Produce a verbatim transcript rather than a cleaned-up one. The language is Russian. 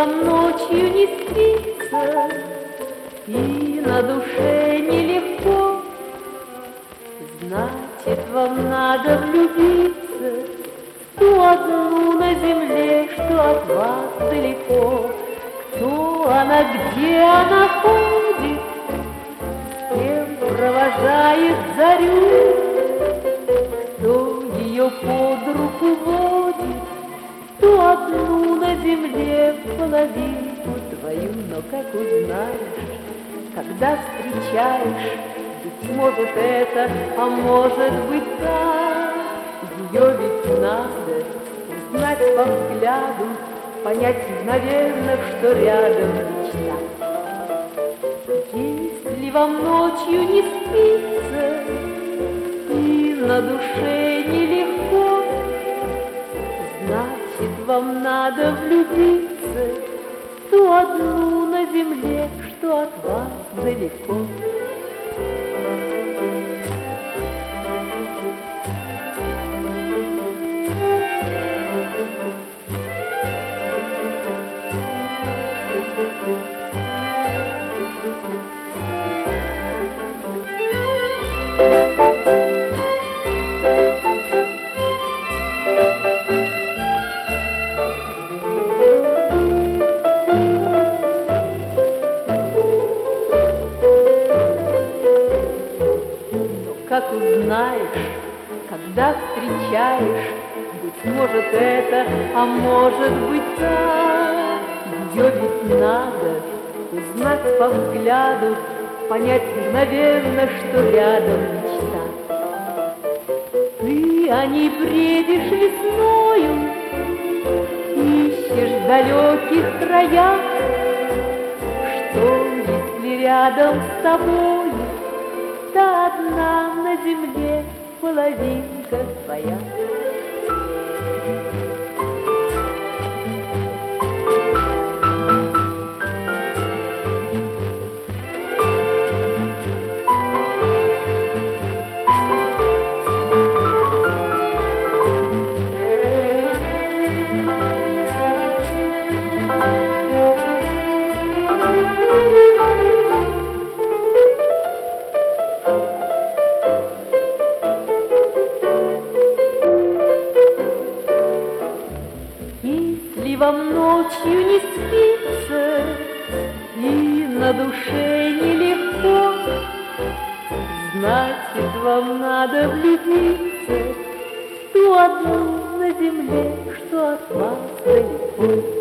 вам ночью не спится, и на душе нелегко, значит, вам надо влюбиться в ту одну на земле, что от вас далеко. Кто она, где она ходит, с кем провожает зарю, кто ее под руку водит, ту одну на земле половинку твою. Но как узнаешь, когда встречаешь, быть может это, а может быть да, ее ведь надо узнать по взгляду, понять мгновенно, что рядом мечта. Если вам ночью не спится и на душе нелегко, значит, вам надо влюбиться в ту одну на земле, что от вас далеко. Как узнаешь, когда встречаешь, быть может это, а может быть так, ее ведь надо узнать по взгляду, понять мгновенно, что рядом мечта. Ты о ней бредишь весною, ищешь в далеких краях, что если рядом с тобой та одна на земле половинка твоя. Если вам ночью не спится и на душе нелегко, значит, вам надо влюбиться в ту одну на земле, что от вас далеко.